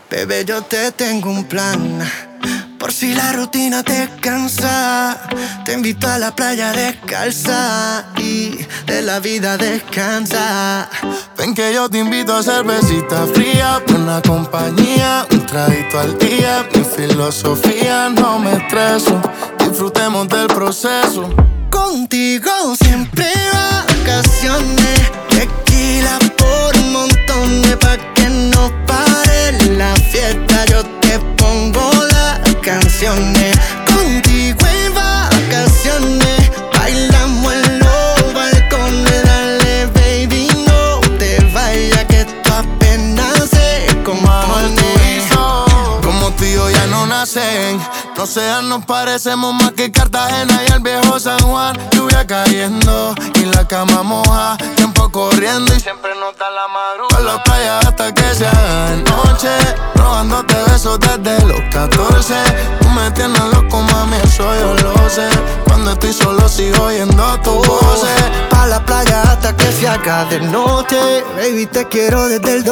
Bebé, yo te tengo un plan. Por si la rutina te cansa, te invito a la playa descalza y de la vida descansa. Ven que yo te invito a cervecita fría, buena compañía, un traguito al día. Mi filosofía, no me estreso, disfrutemos del proceso. Contigo siempre vacaciones, tequila por montones, pa' que no pare la fiesta. Yo te pongo las canciones. Contigo en vacaciones, bailamos en los balcones. Dale, baby, no te vayas, que esto apenas se compone. Como tú y yo ya no nacen, no sean, nos parecemos más que Cartagena y el viejo San Juan. Lluvia cayendo y la cama moja, tiempo corriendo y siempre nota la madrugada. Por la playa hasta que se haga de noche, robándote besos desde los 14. Tú me tienes loco, mami, eso yo lo sé. Cuando estoy solo sigo oyendo tu voz. Pa' la playa hasta que se haga de noche, baby, te quiero desde el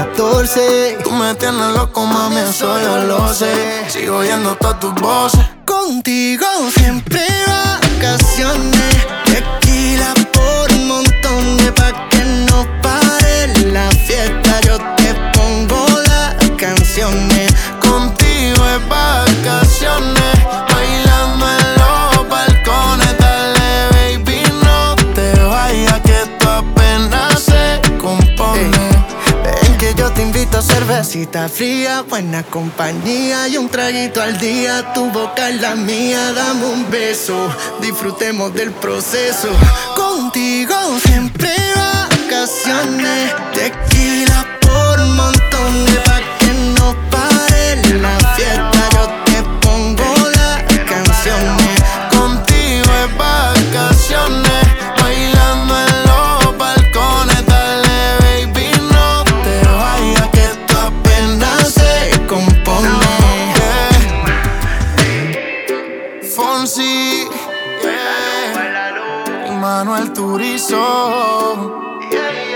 2014. Tú me tienes loco, mami, eso yo lo sé. Sigo oyendo todas tus voces. Contigo siempre vacaciones, tequila por montones, pa' que no pare la fiesta. Yo te pongo las canciones. Contigo es vacaciones, bailando en los balcones. Dale, baby, no te vayas, que esto apenas se compone. Ven que yo te invito a cervecita fría, buena compañía y un traguito al día. Tu boca es la mía, dame un beso, disfrutemos del proceso. Contigo siempre vacaciones, tequila por montones, pa' que no pare la fiesta. Yo te pongo las canciones. Contigo es vacaciones, bailando en los balcones. Dale, baby, no te vayas, que esto apenas se compone. Fonsi, y Manuel Turizo.